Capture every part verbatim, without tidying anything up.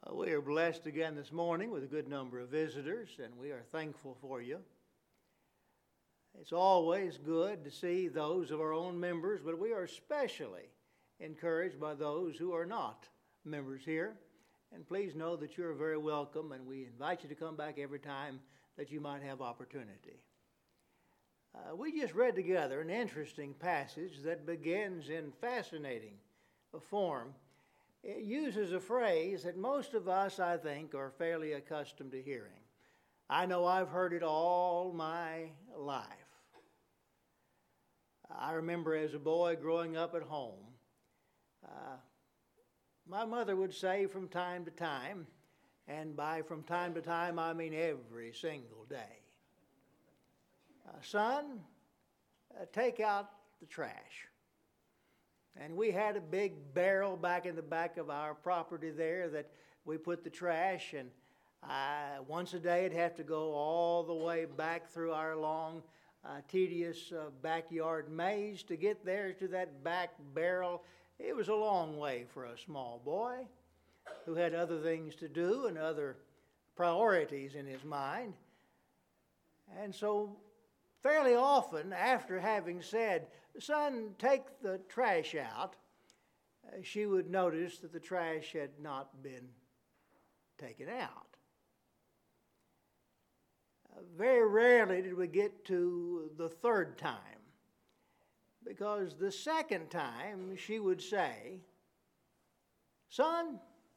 Uh, we are blessed again this morning with a good number of visitors, and we are thankful for you. It's always good to see those of our own members, but we are especially encouraged by those who are not members here. And please know that you're very welcome, and we invite you to come back every time that you might have opportunity. Uh, we just read together an interesting passage that begins in fascinating form. It uses a phrase that most of us, I think, are fairly accustomed to hearing. I know I've heard it all my life. I remember as a boy growing up at home, uh, my mother would say from time to time, and by from time to time I mean every single day, uh, son, uh, take out the trash. And we had a big barrel back in the back of our property there that we put the trash, and I, once a day it'd have to go all the way back through our long, uh, tedious uh, backyard maze to get there to that back barrel. It was a long way for a small boy who had other things to do and other priorities in his mind. And so fairly often, after having said, son, take the trash out, uh, she would notice that the trash had not been taken out. Uh, very rarely did we get to the third time, because the second time she would say, son,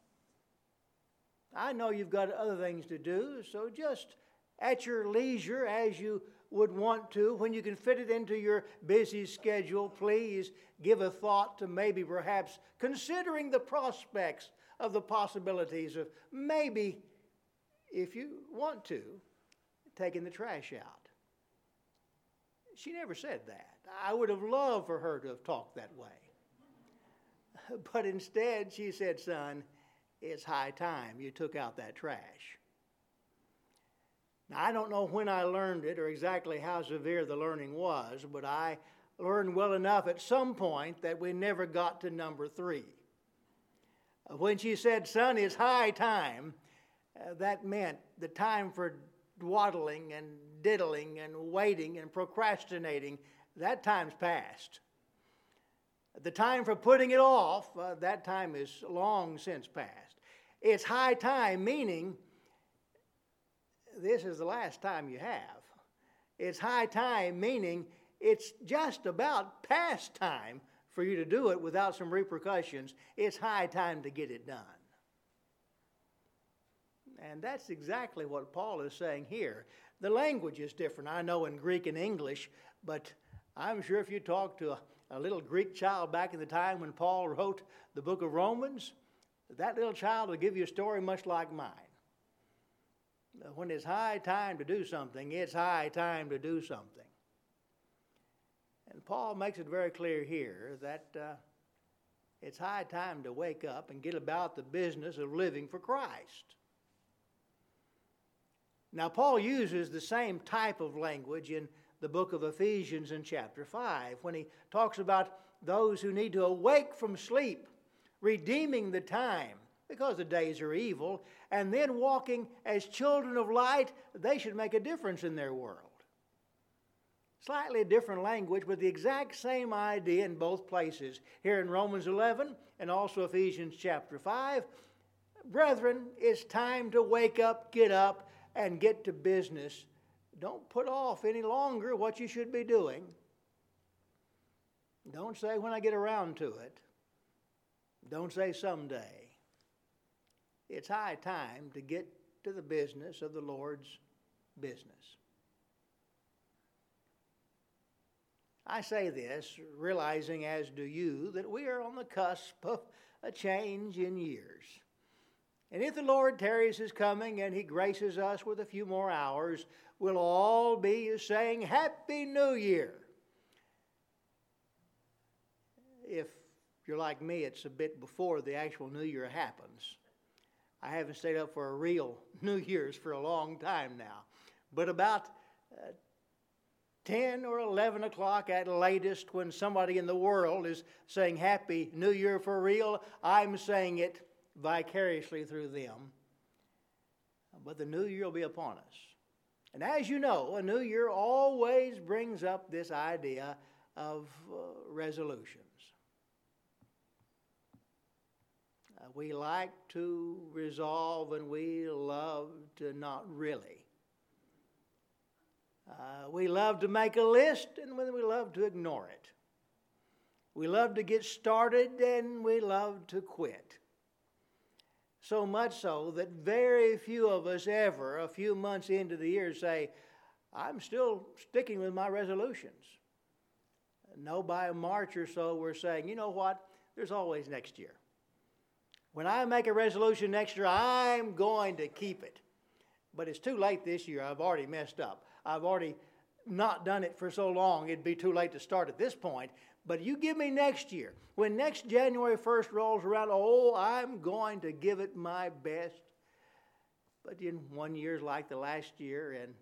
I know you've got other things to do, so just at your leisure, as you would want to, when you can fit it into your busy schedule, please give a thought to maybe perhaps considering the prospects of the possibilities of maybe, if you want to, taking the trash out. She never said that. I would have loved for her to have talked that way. But instead she said, son, it's high time you took out that trash. Now, I don't know when I learned it or exactly how severe the learning was, but I learned well enough at some point that we never got to number three. When she said, son, it's high time, uh, that meant the time for dawdling and diddling and waiting and procrastinating, that time's past. The time for putting it off, uh, that time is long since past. It's high time, meaning this is the last time you have. It's high time, meaning it's just about past time for you to do it without some repercussions. It's high time to get it done. And that's exactly what Paul is saying here. The language is different, I know, in Greek and English, but I'm sure if you talk to a, a little Greek child back in the time when Paul wrote the book of Romans, that little child will give you a story much like mine. When it's high time to do something, it's high time to do something. And Paul makes it very clear here that uh, it's high time to wake up and get about the business of living for Christ. Now, Paul uses the same type of language in the book of Ephesians in chapter five when he talks about those who need to awake from sleep, redeeming the time, because the days are evil, and then walking as children of light. They should make a difference in their world. Slightly different language, but the exact same idea in both places. Here in Romans eleven and also Ephesians chapter five, brethren, it's time to wake up, get up, and get to business. Don't put off any longer what you should be doing. Don't say when I get around to it. Don't say someday. It's high time to get to the business of the Lord's business. I say this, realizing, as do you, that we are on the cusp of a change in years. And if the Lord tarries his coming and he graces us with a few more hours, we'll all be saying, Happy New Year. If you're like me, it's a bit before the actual New Year happens. I haven't stayed up for a real New Year's for a long time now. But about uh, ten or eleven o'clock at latest, when somebody in the world is saying Happy New Year for real, I'm saying it vicariously through them. But the new year will be upon us. And as you know, a new year always brings up this idea of uh, resolutions. Uh, we like to resolve and we love to not really. Uh, we love to make a list and we love to ignore it. We love to get started and we love to quit. So much so that very few of us ever, a few months into the year, say, I'm still sticking with my resolutions. No, by March or so, we're saying, you know what? There's always next year. When I make a resolution next year, I'm going to keep it. But it's too late this year. I've already messed up. I've already not done it for so long, it'd be too late to start at this point. But you give me next year. When next January first rolls around, oh, I'm going to give it my best. But in one year's like the last year, and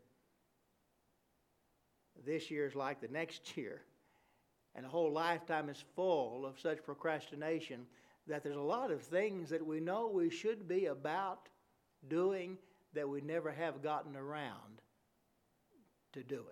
this year's like the next year. And a whole lifetime is full of such procrastination that there's a lot of things that we know we should be about doing that we never have gotten around to doing.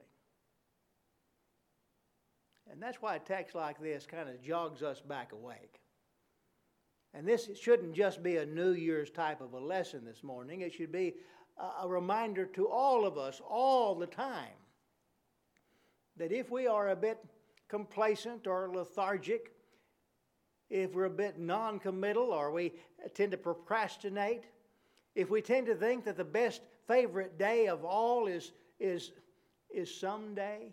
And that's why a text like this kind of jogs us back awake. And this shouldn't just be a New Year's type of a lesson this morning. It should be a reminder to all of us all the time that if we are a bit complacent or lethargic, if we're a bit non-committal or we tend to procrastinate, if we tend to think that the best favorite day of all is, is, is someday,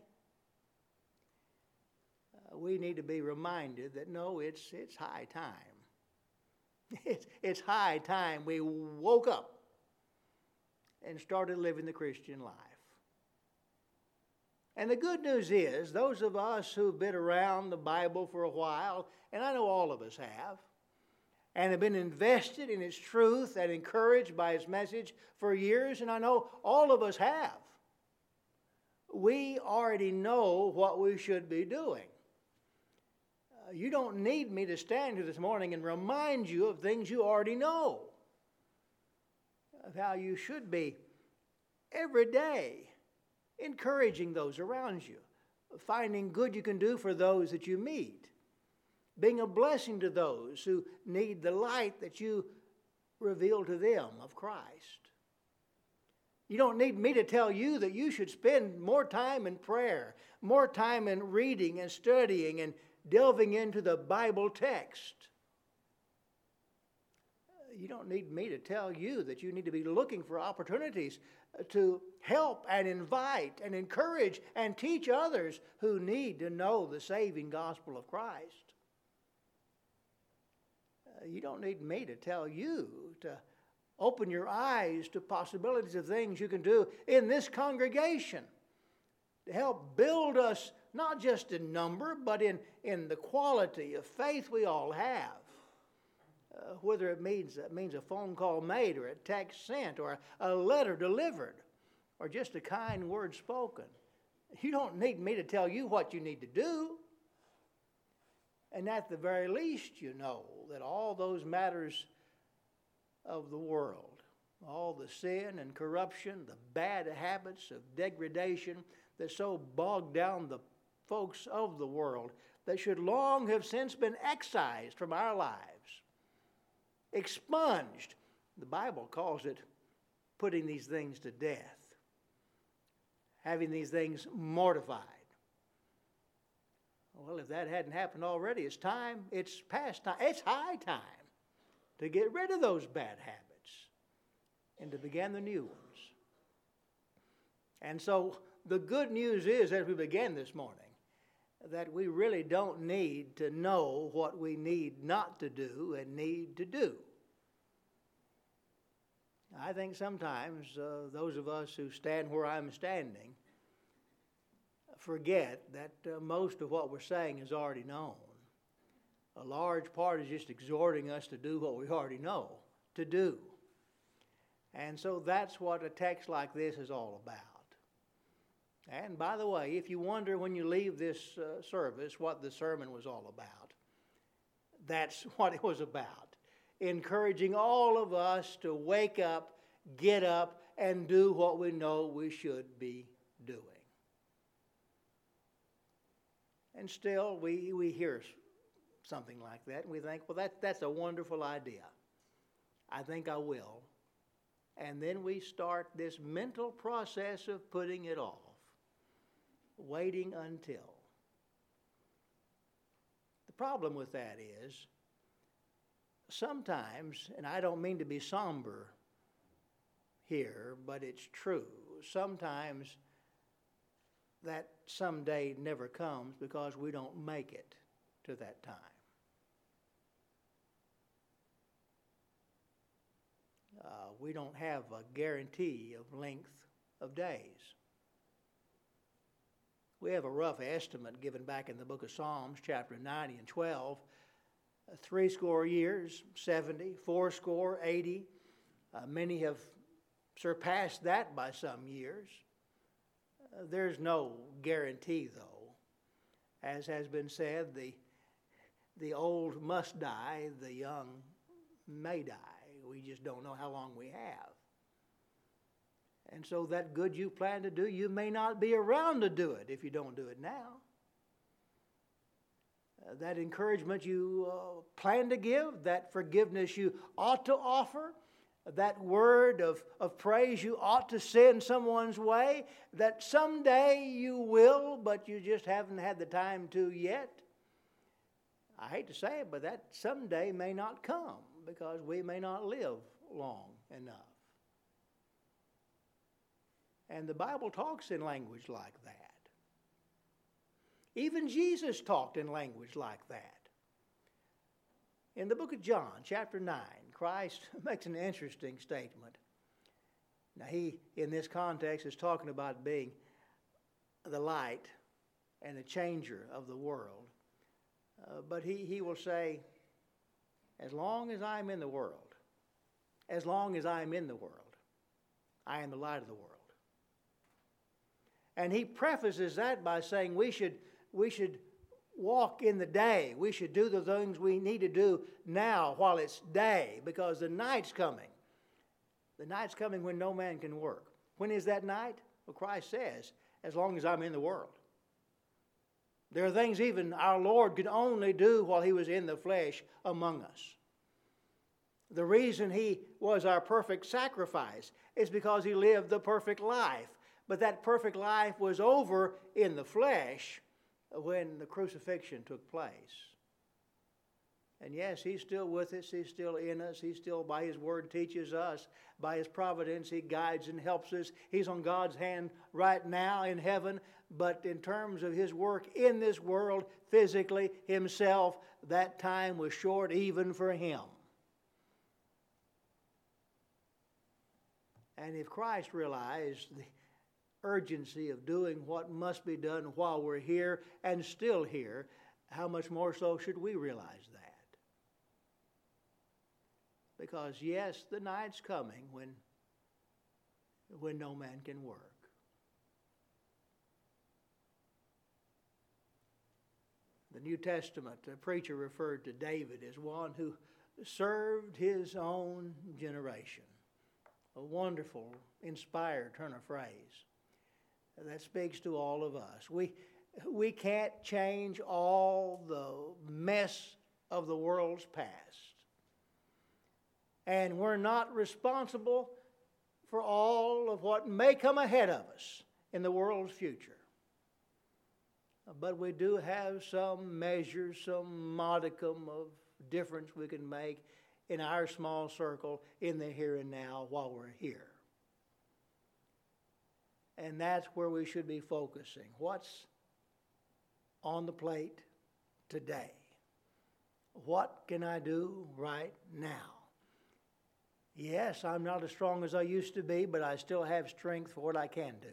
uh, we need to be reminded that no, it's, it's high time. It's, it's high time we woke up and started living the Christian life. And the good news is, those of us who've been around the Bible for a while, and I know all of us have, and have been invested in its truth and encouraged by its message for years, and I know all of us have, we already know what we should be doing. Uh, you don't need me to stand here this morning and remind you of things you already know, of how you should be every day encouraging those around you, finding good you can do for those that you meet, being a blessing to those who need the light that you reveal to them of Christ. You don't need me to tell you that you should spend more time in prayer, more time in reading and studying and delving into the Bible text. You don't need me to tell you that you need to be looking for opportunities to help and invite and encourage and teach others who need to know the saving gospel of Christ. Uh, you don't need me to tell you to open your eyes to possibilities of things you can do in this congregation to help build us not just in number but in, in the quality of faith we all have. Uh, whether it means, it means a phone call made or a text sent or a, a letter delivered or just a kind word spoken. You don't need me to tell you what you need to do. And at the very least, you know that all those matters of the world, all the sin and corruption, the bad habits of degradation that so bogged down the folks of the world that should long have since been excised from our lives, expunged. The Bible calls it putting these things to death, having these things mortified. Well, if that hadn't happened already, it's time, it's past time, it's high time to get rid of those bad habits and to begin the new ones. And so the good news is, as we began this morning, that we really don't need to know what we need not to do and need to do. I think sometimes uh, those of us who stand where I'm standing forget that uh, most of what we're saying is already known. A large part is just exhorting us to do what we already know to do. And so that's what a text like this is all about. And by the way, if you wonder when you leave this uh, service what the sermon was all about, that's what it was about. encouraging all of us to wake up, get up, and do what we know we should be doing. And still, we, we hear something like that, and we think, well, that, that's a wonderful idea. I think I will. And then we start this mental process of putting it off, waiting until. The problem with that is, sometimes, and I don't mean to be somber here, but it's true, sometimes that someday never comes because we don't make it to that time. Uh, we don't have a guarantee of length of days. We have a rough estimate given back in the book of Psalms, chapter ninety and twelve. Uh, three score years, seventy, four score, eighty. Uh, many have surpassed that by some years. Uh, there's no guarantee, though. As has been said, the, the old must die, the young may die. We just don't know how long we have. And so that good you plan to do, you may not be around to do it if you don't do it now. Uh, that encouragement you uh, plan to give, that forgiveness you ought to offer, that word of, of praise you ought to send someone's way, that someday you will, but you just haven't had the time to yet. I hate to say it, but that someday may not come because we may not live long enough. And the Bible talks in language like that. Even Jesus talked in language like that. In the book of John, chapter nine, Christ makes an interesting statement. Now he, in this context, is talking about being the light and the changer of the world. Uh, but he, he will say, as long as I am in the world, as long as I am in the world, I am the light of the world. And he prefaces that by saying we should, we should walk in the day. We should do the things we need to do now while it's day, because the night's coming. The night's coming when no man can work. When is that night? Well, Christ says, as long as I'm in the world. There are things even our Lord could only do while he was in the flesh among us. The reason he was our perfect sacrifice is because he lived the perfect life. But that perfect life was over in the flesh when the crucifixion took place. And yes, he's still with us. He's still in us. He still, by his word, teaches us. By his providence, he guides and helps us. He's on God's hand right now in heaven. But in terms of his work in this world, physically, himself, that time was short even for him. And if Christ realized the urgency of doing what must be done while we're here and still here, how much more so should we realize that? Because yes, the night's coming when, when no man can work. The New Testament, a preacher referred to David as one who served his own generation. A wonderful, inspired turn of phrase that speaks to all of us. We, we can't change all the mess of the world's past. And we're not responsible for all of what may come ahead of us in the world's future. But we do have some measure, some modicum of difference we can make in our small circle in the here and now while we're here. And that's where we should be focusing. What's on the plate today? What can I do right now? Yes, I'm not as strong as I used to be, but I still have strength for what I can do.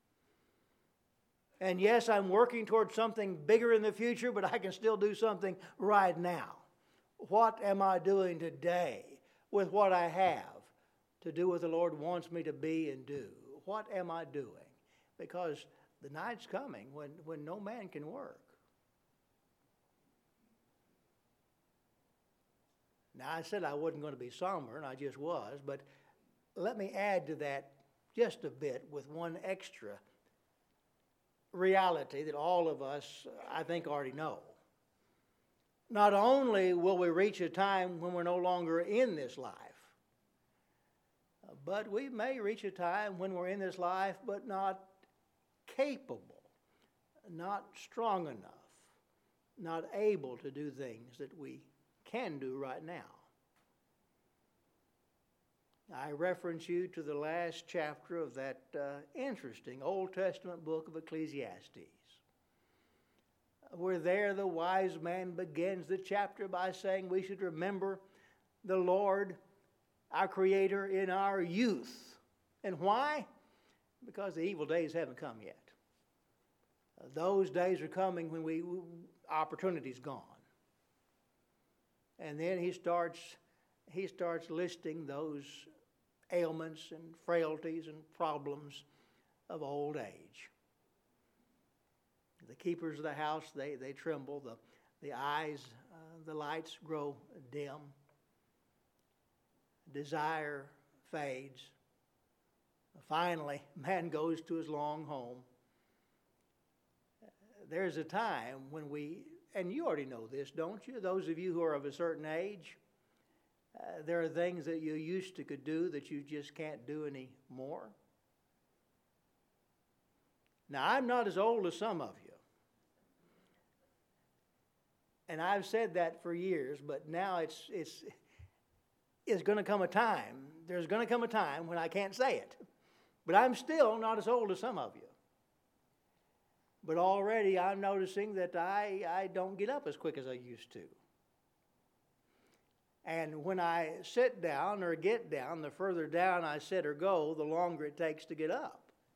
And yes, I'm working towards something bigger in the future, but I can still do something right now. What am I doing today with what I have to do what the Lord wants me to be and do? What am I doing? Because the night's coming when, when no man can work. Now, I said I wasn't going to be somber, and I just was, but let me add to that just a bit with one extra reality that all of us, I think, already know. Not only will we reach a time when we're no longer in this life, but we may reach a time when we're in this life but not capable, not strong enough, not able to do things that we can do right now. I reference you to the last chapter of that uh, interesting Old Testament book of Ecclesiastes. Where there the wise man begins the chapter by saying we should remember the Lord, our Creator, in our youth. And why? Because the evil days haven't come yet. Uh, those days are coming when we opportunity's gone. And then he starts he starts listing those ailments and frailties and problems of old age. The keepers of the house, they, they tremble. The, the eyes, uh, the lights grow dim. Desire fades. Finally, man goes to his long home. There's a time when we, and you already know this, don't you? Those of you who are of a certain age, uh, there are things that you used to could do that you just can't do anymore. Now, I'm not as old as some of you. And I've said that for years, but now it's it's it's going to come a time. There's going to come a time when I can't say it. But I'm still not as old as some of you. But already I'm noticing that I, I don't get up as quick as I used to. And when I sit down or get down, the further down I sit or go, the longer it takes to get up.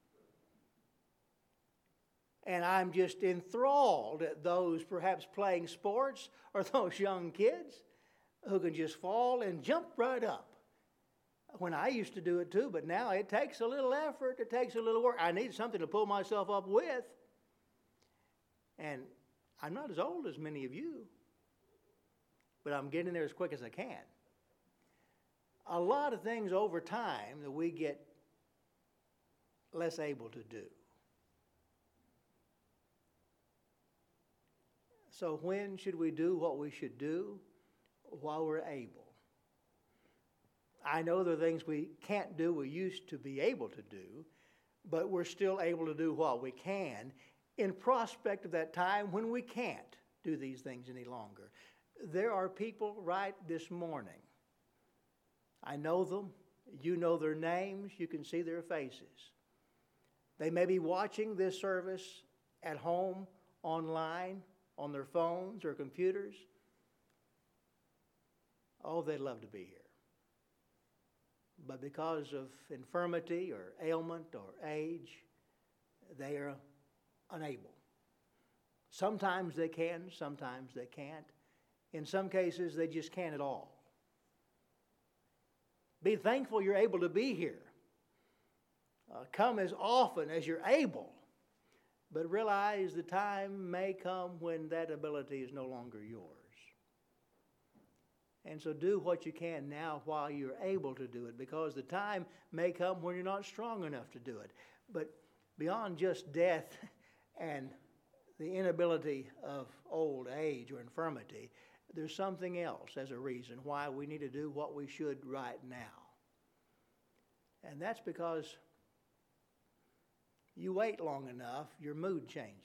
And I'm just enthralled at those perhaps playing sports or those young kids who can just fall and jump right up. When I used to do it too, but now it takes a little effort, it takes a little work. I need something to pull myself up with. And I'm not as old as many of you, but I'm getting there as quick as I can. A lot of things over time that we get less able to do. So when should we do what we should do? While we're able. I know there are things we can't do, we used to be able to do, but we're still able to do what we can in prospect of that time when we can't do these things any longer. There are people right this morning. I know them. You know their names. You can see their faces. They may be watching this service at home, online, on their phones or computers. Oh, they'd love to be here. But because of infirmity or ailment or age, they are unable. Sometimes they can, sometimes they can't. In some cases, they just can't at all. Be thankful you're able to be here. Uh, come as often as you're able. But realize the time may come when that ability is no longer yours. And so do what you can now while you're able to do it, because the time may come when you're not strong enough to do it. But beyond just death and the inability of old age or infirmity, there's something else as a reason why we need to do what we should right now. And that's because you wait long enough, your mood changes.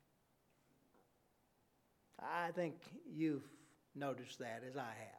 I think you've noticed that as I have.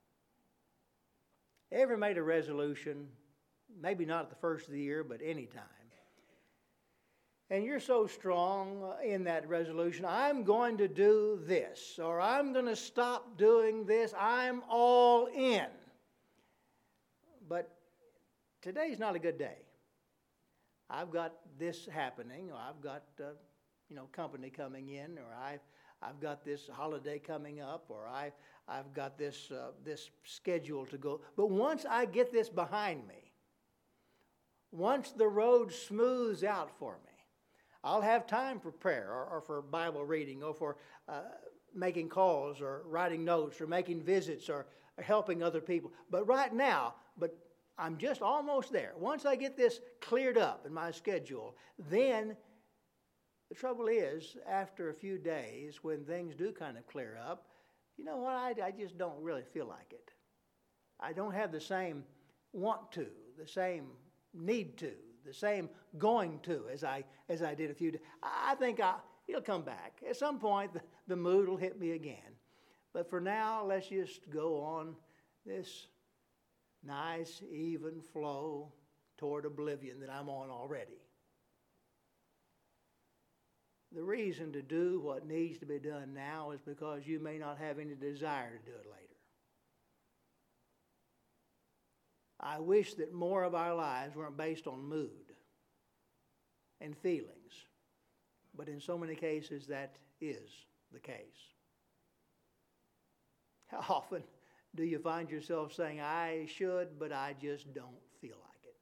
Ever made a resolution, maybe not at the first of the year, but any time, and you're so strong in that resolution, I'm going to do this, or I'm going to stop doing this, I'm all in. But today's not a good day. I've got this happening, or I've got uh, you know company coming in, or I've I've got this holiday coming up, or I I've got this uh, this schedule to go. But once I get this behind me, once the road smooths out for me, I'll have time for prayer, or, or for Bible reading, or for uh, making calls, or writing notes, or making visits, or helping other people. But right now, but I'm just almost there. Once I get this cleared up in my schedule, then the trouble is, after a few days, when things do kind of clear up, you know what, I, I just don't really feel like it. I don't have the same want to, the same need to, the same going to as I as I did a few days. I think I, it'll come back. At some point, the, the mood will hit me again. But for now, let's just go on this nice, even flow toward oblivion that I'm on already. The reason to do what needs to be done now is because you may not have any desire to do it later. I wish that more of our lives weren't based on mood and feelings, but in so many cases that is the case. How often do you find yourself saying, I should, but I just don't feel like it?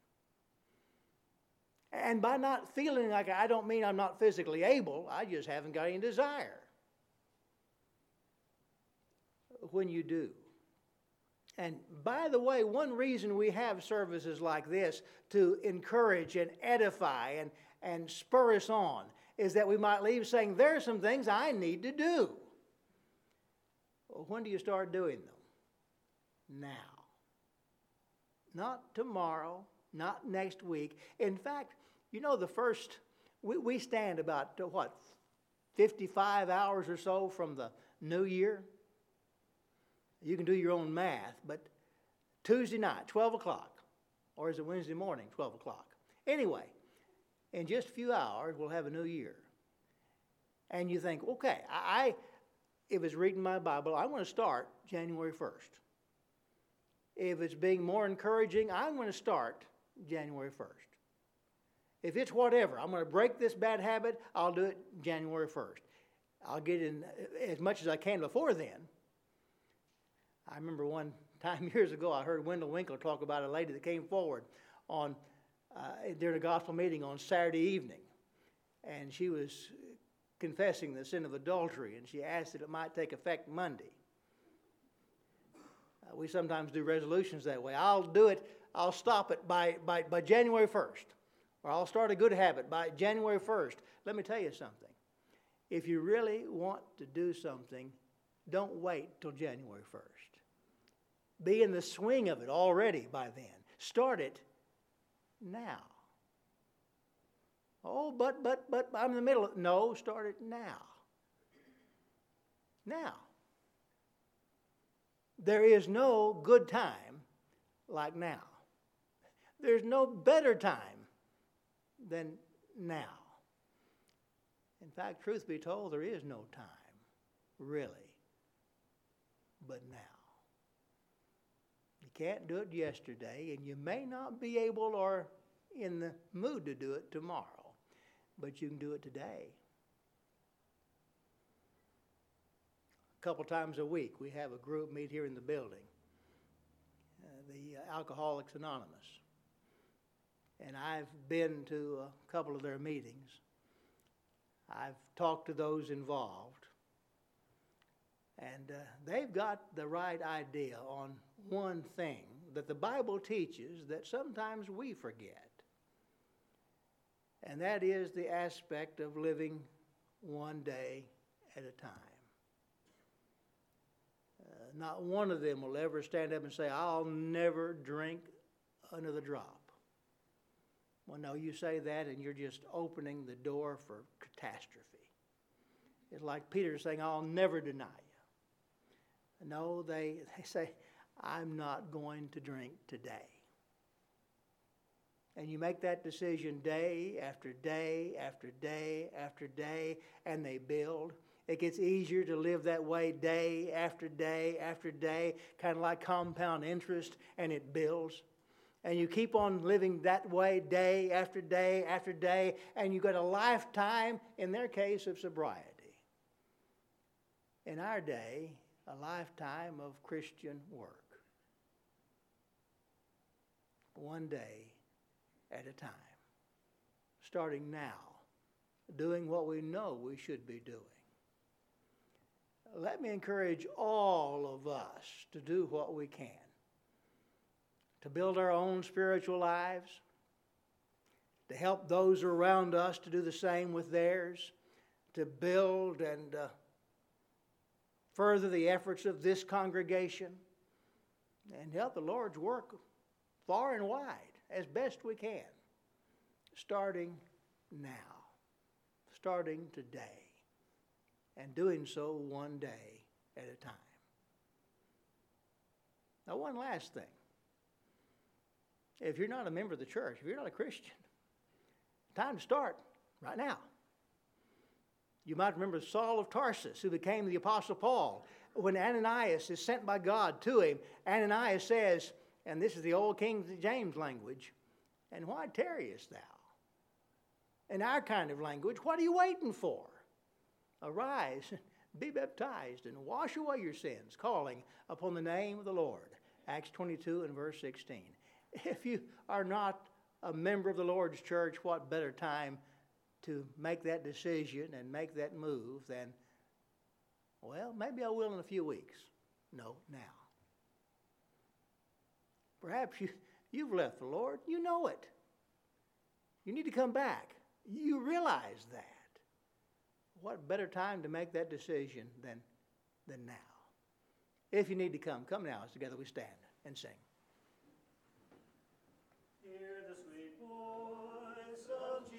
And by not feeling like it, I don't mean I'm not physically able, I just haven't got any desire. When you do. And by the way, one reason we have services like this to encourage and edify and, and spur us on is that we might leave saying, there are some things I need to do. Well, when do you start doing them? Now. Not tomorrow, not next week. In fact, you know, the first, we, we stand about, uh, what, fifty-five hours or so from the new year? You can do your own math, but Tuesday night, twelve o'clock, or is it Wednesday morning, twelve o'clock? Anyway, in just a few hours, we'll have a new year. And you think, okay, I, if it's reading my Bible, I want to start January first. If it's being more encouraging, I'm going to start January first. If it's whatever, I'm going to break this bad habit, I'll do it January first. I'll get in as much as I can before then. I remember one time years ago, I heard Wendell Winkler talk about a lady that came forward on uh, during a gospel meeting on Saturday evening. And she was confessing the sin of adultery, and she asked that it might take effect Monday. Uh, we sometimes do resolutions that way. I'll do it, I'll stop it by, by, by January first. Or I'll start a good habit by January first. Let me tell you something. If you really want to do something, don't wait till January first. Be in the swing of it already by then. Start it now. Oh, but, but, but, I'm in the middle of it. No, start it now. Now. There is no good time like now. There's no better time than now. In fact, truth be told, there is no time, really, but now. You can't do it yesterday, and you may not be able or in the mood to do it tomorrow, but you can do it today. A couple times a week, we have a group meet here in the building, uh, the uh, Alcoholics Anonymous. And I've been to a couple of their meetings. I've talked to those involved. And uh, they've got the right idea on one thing that the Bible teaches that sometimes we forget. And that is the aspect of living one day at a time. Uh, not one of them will ever stand up and say, I'll never drink another drop. Well, no, you say that and you're just opening the door for catastrophe. It's like Peter saying, I'll never deny you. No, they, they say, I'm not going to drink today. And you make that decision day after day after day after day, and they build. It gets easier to live that way day after day after day, kind of like compound interest, and it builds. And you keep on living that way day after day after day, and you got a lifetime, in their case, of sobriety. In our day, a lifetime of Christian work. One day at a time. Starting now, doing what we know we should be doing. let me encourage all of us to do what we can to build our own spiritual lives, to help those around us to do the same with theirs, to build and uh, further the efforts of this congregation, and help the Lord's work far and wide as best we can, starting now, starting today, and doing so one day at a time. Now, one last thing. If you're not a member of the church, if you're not a Christian, time to start right now. You might remember Saul of Tarsus, who became the Apostle Paul. When Ananias is sent by God to him, Ananias says, and this is the old King James language, "And why tarriest thou?" In our kind of language, what are you waiting for? Arise, be baptized, and wash away your sins, calling upon the name of the Lord. Acts twenty-two and verse sixteen. If you are not a member of the Lord's church, what better time to make that decision and make that move than, well, maybe I will in a few weeks. No, now. Perhaps you, you've left the Lord. You know it. You need to come back. You realize that. What better time to make that decision than, than now? If you need to come, come now as together we stand and sing. Hear the sweet voice of